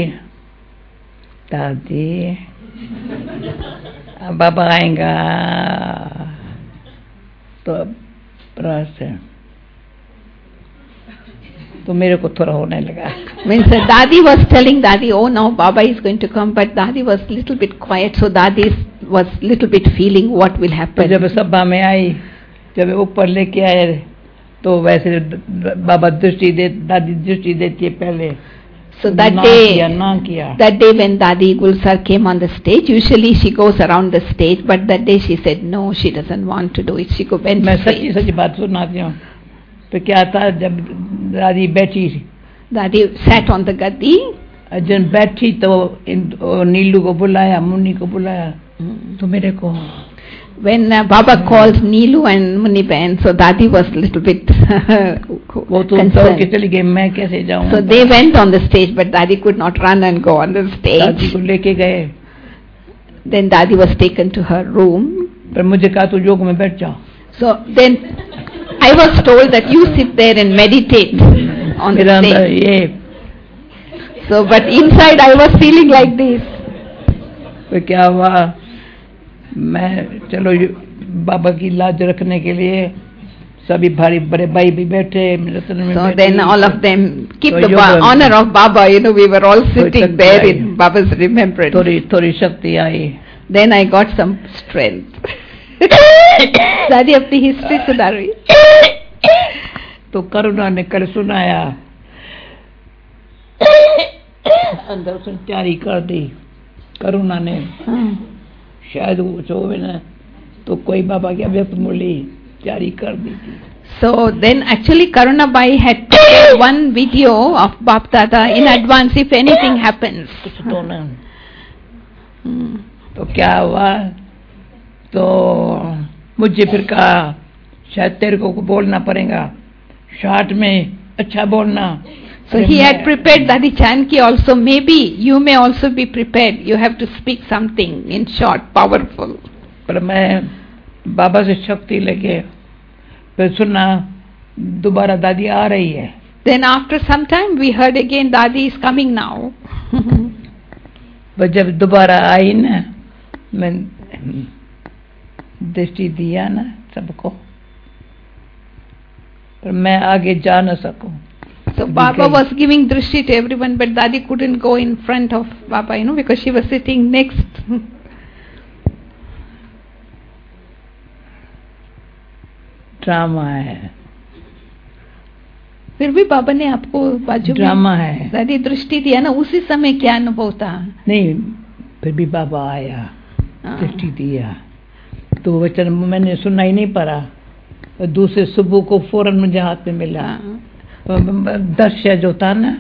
दादी बाबा आएगा तो प्रयास है, तो मेरे को थोड़ा होने लगा. Means uh, Dadi was telling Dadi, oh now Baba is going to come, but Dadi was little bit quiet, so Dadi was little bit feeling what will happen. जब सभा में आई, जब ऊपर लेके आए तो वैसे बाबा दृष्टि दे दादी दृष्टि देती है पहले. So that ना day, किया, ना किया. that day when Dadi Gulsar came on the stage, usually she goes around the stage, but that day she said no, she doesn't want to do it. She go went मैं straight. सच्ची सच्ची बात सुनाती हूँ. तो क्या था जब दादी बैठी, Dadi sat on the gaddi. जब बैठी तो इन नीलू को बुलाया, मुन्नी को बुलाया, तो मेरे को When uh, Baba called Neelu and Muniben, so Dadi was a little bit वो तो दौड़ के चली गई, मैं कैसे जाऊँ? So they went on the stage, but Dadi could not run and go on the दादी stage. को लेके गए. Then Dadi was taken to her room. पर मुझे कहा तू योग में बैठ जा. So then I was told that you sit there and meditate on the मेरा अंदर stage. ये So, but inside I was feeling like this. तो क्या हुआ? मैं चलो बाबा की लाज रखने के लिए सभी भारी बड़े भाई भी बैठे, रतन में So बैठे. then all of them keep So the you ba- were- honor of Baba, you know, we were all sitting शक्ति there I. in Baba's remembrance. थोड़ी थोड़ी शक्ति आई. Then I got some strength. दादी अपनी हिस्ट्री सुना रही. तो करुणा ने कल सुनाया, अंदर से तैयारी कर दी करुणा ने. शायद वो जो है ना तो कोई बाबा की अव्यक्त मूली तैयारी कर दी थी. So then actually Karuna Bai had prepared one video of Bap Dada in advance if anything happens. कुछ तो ना. तो क्या हुआ? तो मुझे फिर कहा शायद तेरे को बोलना पड़ेगा शॉर्ट में, अच्छा बोलना. So he had prepared Dadi Chanki also. Maybe you may also be prepared. You have to speak something in short, powerful. पर मैं बाबा से शक्ति लेके फिर सुना दोबारा दादी आ रही है. Then after some time we heard again Dadi is coming now. पर जब दोबारा आई ना, मैं दृष्टि दिया ना सबको, पर मैं आगे जा न सकूं. So Baba was giving drishti to everyone, but Dadi couldn't go in front of Baba, you know, because she was sitting next. Drama है. फिर भी बाबा ने आपको बाजू में ड्रामा है. दादी दृष्टि दिया ना, उसी समय क्या अनुभव था? नहीं, फिर भी बाबा आया, दृष्टि दिया, तो वचन मैंने सुना ही नहीं पड़ा. दूसरे सुबह को फौरन मुझे हाथ में मिला दर्शन जो था ना.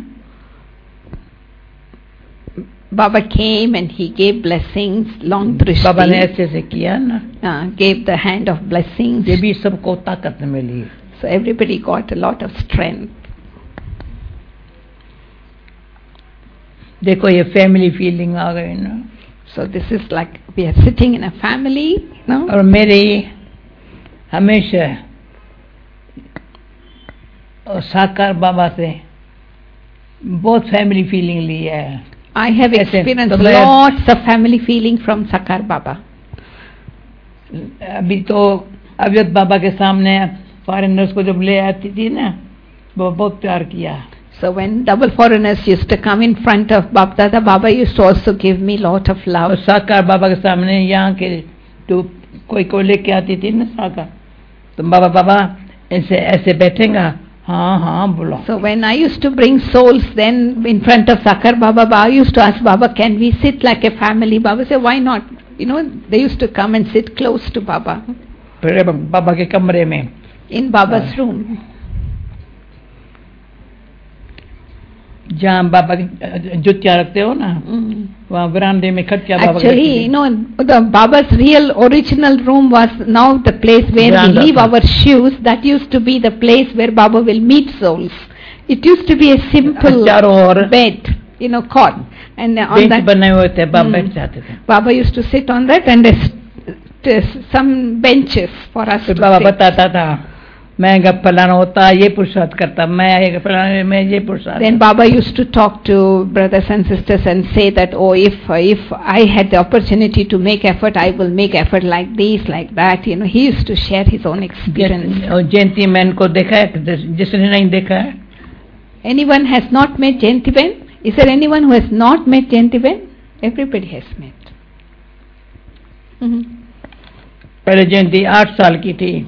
Baba came and he gave blessings, long drishti. बाबा ने ऐसे से किया ना, uh, gave the hand of blessings. ये भी सबको ताकत मिली. So everybody got a lot of strength. देखो ये फैमिली फीलिंग आ गई ना. So this is like we are sitting in a family, no? और मेरे हमेशा और साकार बाबा से बहुत फैमिली फीलिंग ली है. I have experienced तो मैं- lots of family feeling from Sakar Baba. अभी तो अव्यक्त बाबा के सामने फॉरेनर्स को जब ले आती थी ना, वो बहुत प्यार किया. So when double foreigners used to come in front of Bap Dada, Baba used to also give me lot of love. और साकार बाबा के सामने यहाँ के तो कोई कोई लेके आती थी ना साकार, तो बाबा बाबा ऐसे ऐसे बैठेगा, हाँ हाँ बोलो. So when I used to bring souls then in front of Sakar Baba, Baba used to ask Baba, can we sit like a family? Baba said, why not? You know, they used to come and sit close to Baba. फिर बाबा के कमरे में In Baba's room. जहाँ बाबा की जुतियाँ रखते हो ना, वहाँ बरामदे में खटिया बाबा की Actually, you know, the Baba's real original room was now the place where we Veranda. leave our shoes. That used to be the place where Baba will meet souls. It used to be a simple चारों ओर bed, you know, cot. And on bench that, बने हुए थे, बाबा Hmm. बैठ जाते थे. Baba used to sit on that and there's, there's some benches for us फिर to Baba sit. बताता था, मैं गप फलाना होता ये पुरुषार्थ करता, मैं फलाना मैं ये पुरुषार्थ. Then Baba used to talk to brothers and sisters and say that, oh, if if I had the opportunity to make effort, I will make effort like this, like that. You know, he used to share his own experience. और जयंती man को देखा है, जिसने नहीं देखा है? Anyone has not met Jayantiben? Is there anyone who has not met Jayantiben? Everybody has met. Mm-hmm. पहले जयंती आठ साल की थी.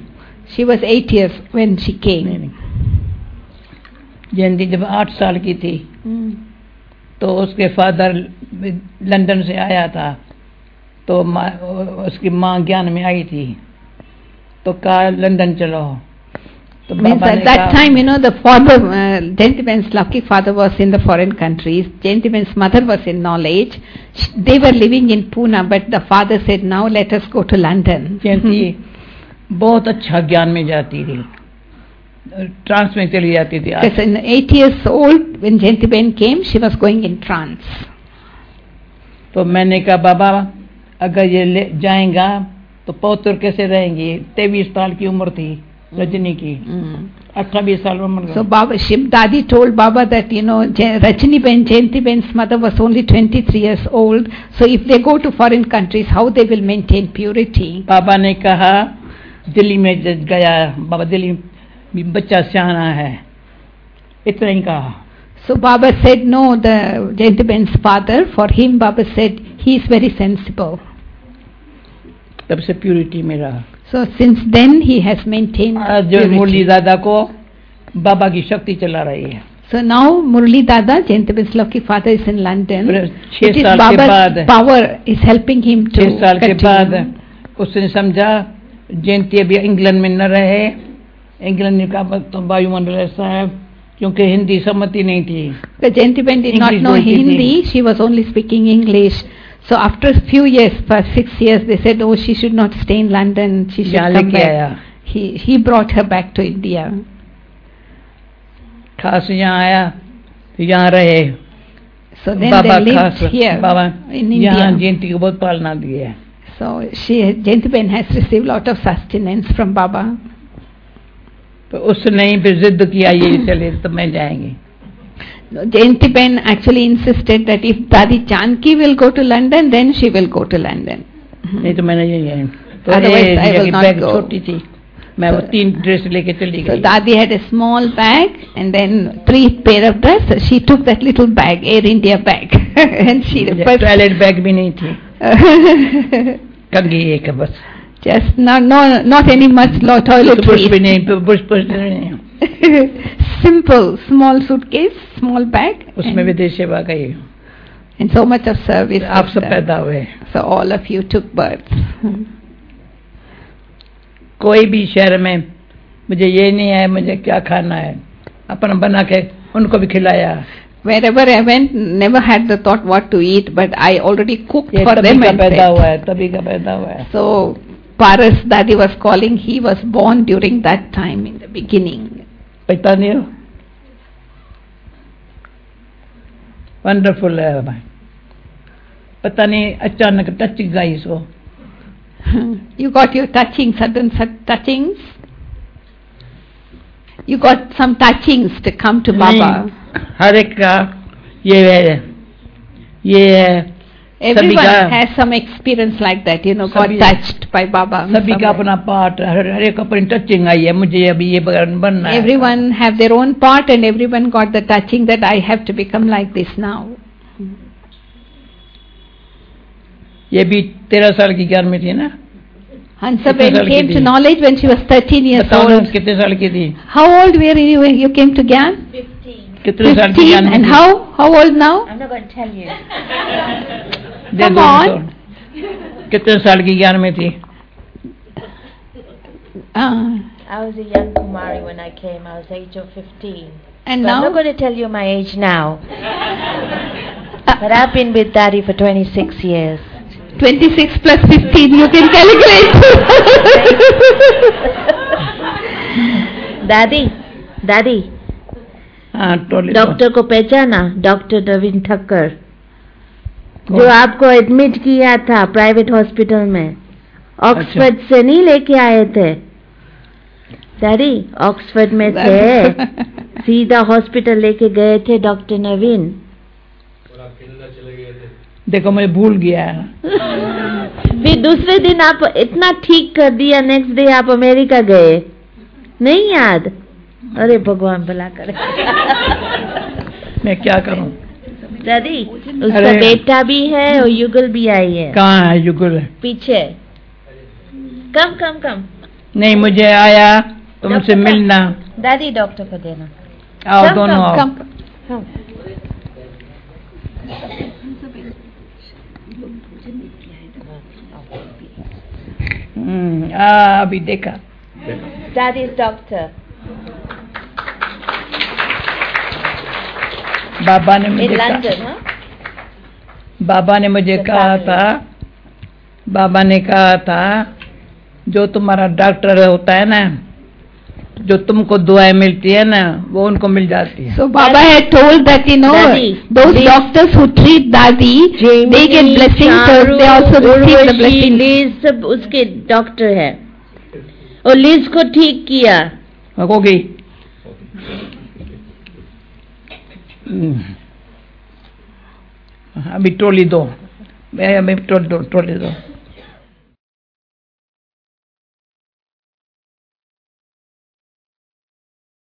She was eight years when she came. नहीं नहीं जयंती जब आठ साल की थी Mm. तो उसके फादर लंदन से आया था तो माँ, उसकी माँ ज्ञान में आई थी तो कहा लंदन चलो तो Means बाबा ने at that कहा time, you know, the father, uh, Jayantiben's lucky father was in the foreign countries. Jayantiben's mother was in knowledge. Sh- They were living in Pune, but the father said, now let us go to London. जयंती बहुत अच्छा ज्ञान में जाती थी trans में चली जाती थी Because in eight years old, when Jayantiben came, she was going in trance. तो मैंने कहा बाबा अगर ये ले जाएगा तो पौत्र कैसे रहेंगी तेईस साल की उम्र थी रजनी की अट्ठाईस साल उम्र So Baba, Shiv Dadi told Baba that, you know, J- Rajini Ben, Jayanti Ben's mother was only twenty-three years old. So if they go to foreign countries, how they will maintain purity? पापा ने कहा दिल्ली में ज- गया बाबा दिल्ली में बच्चा सियाना है इतना ही कहा So Baba said, no, the Jayanti Ben's father, for him Baba said, he is very sensible. तब से प्यूरिटी में रहा So since then he has maintained आज जो मुरली purity. दादा को बाबा की शक्ति चला रही है So now Murli Dada, Jayanti Ben's lucky father, is in London. फिर छह It is साल के Baba's बाद power is helping him to छह साल के बाद continue. उसने समझा जयंती अभी इंग्लैंड में न रहे इंग्लैंड का तो वायुमंडल ऐसा है क्योंकि हिंदी समझती नहीं थी The Jayanti Ben did not English know बोलती थी। Hindi, she was only speaking English. So after a few years, for six years, they said, oh, she should not stay in London, she should यहाँ come लेके आया back. He, he brought her back to India. खास यहाँ आया तो यहाँ रहे So then Baba they खास lived here बाबा in यहाँ India. जयंती को बहुत पालना दी है So she, Jayanti Ben has received lot of sustenance from Baba. तो उसने ही फिर जिद किया ये चले तो मैं जाएंगे Jayanti Ben actually insisted that if Dadi Janki will go to London, then she will go to London. नहीं तो मैंने ये ये तो Otherwise, I will ये not बैग go. छोटी थी मैं वो तीन ड्रेस लेके चली So गई Dadi had a small bag and then three pair of dresses. She took that little bag, Air India bag, and she first, toilet bag भी नहीं थी कंघी एक है बस just not no not any much lo- पुरुष भी toiletries. नहीं पुरुष पुरुष नहीं Simple, small suitcase, small bag, उसमें and, विदेश सेवा गई and so much of service. आप was सब done. पैदा हुए So all of you took birth. कोई भी शहर में मुझे ये नहीं है मुझे क्या खाना है अपना बना के उनको भी खिलाया Wherever I went, never had the thought what to eat, but I already cooked ये for तभी them का and पैदा हुआ fed. है तभी का पैदा हुआ है So Paras Dadi was calling, he was born during that time in the beginning. पता नहीं हो वंडरफुल है भाई पता नहीं अचानक टच गई सो You got your touching, sudden sud- touchings. You got some touchings to come to Baba. नहीं, हर एक का ये है ये है Everyone का- has some experience like that, you know, got सभी- touched by Baba. सभी का somewhere. अपना पार्ट हर हर एक अपनी टचिंग आई है मुझे अभी ये बन- बनना है Everyone have their own part and everyone got the touching that I have to become like this now. ये भी तेरह साल की ज्ञान में थी ना Hansaben साल की came थी? to knowledge when she was thirteen years बताओ ना old. कितने साल की थी How old were you when you came to Gyan? कितने साल की fifteen. ज्ञान में And थी? how? How old now? I'm not going to tell you. They Come दो on. उनको। कितने साल की ज्ञान में थी Uh, I was a young Kumari when I came. I was age of fifteen. and But I'm not now? going to tell you my age now. But I've been with Daddy for twenty-six years. twenty-six plus fifteen, you can calculate. Daddy, Daddy, हाँ टोली doctor को पहचाना? Doctor नवीन ठक्कर, जो आपको admit किया था private hospital में, Oxford से नहीं लेके आए थे डैडी? ऑक्सफोर्ड में थे, सीधा हॉस्पिटल लेके गए थे डॉक्टर नवीन। देखो मैं भूल गया फिर दूसरे दिन आप इतना ठीक कर दिया, नेक्स्ट डे आप अमेरिका गए, नहीं याद? अरे भगवान भला करे। मैं क्या करूं दादी, उसका अरे। बेटा भी है और युगल भी आई है कहाँ है युगल पीछे। कम कम कम नहीं मुझे आया तुमसे मिलना। दादी डॉक्टर को देना। आओ कम, दोनों कम, आओ। कम, कम। हम्म, आ अभी देखा। Daddy is doctor. बाबा ने मुझे In कहा, London, huh? बाबा ने मुझे The कहा family. था, बाबा ने कहा था जो तुम्हारा डॉक्टर होता है ना, जो तुमको दुआएं मिलती है ना, वो उनको मिल जाती है। So Baba had told that, you know, Daddy, those Liz- doctors who treat Dadi, they get blessings, so they also receive the blessings. लिज सब उसके डॉक्टर है और लिज को ठीक किया। होगी। हम्म। अभी ट्रॉली दो, मैं अभी ट्रॉली दो, ट्रॉली दो।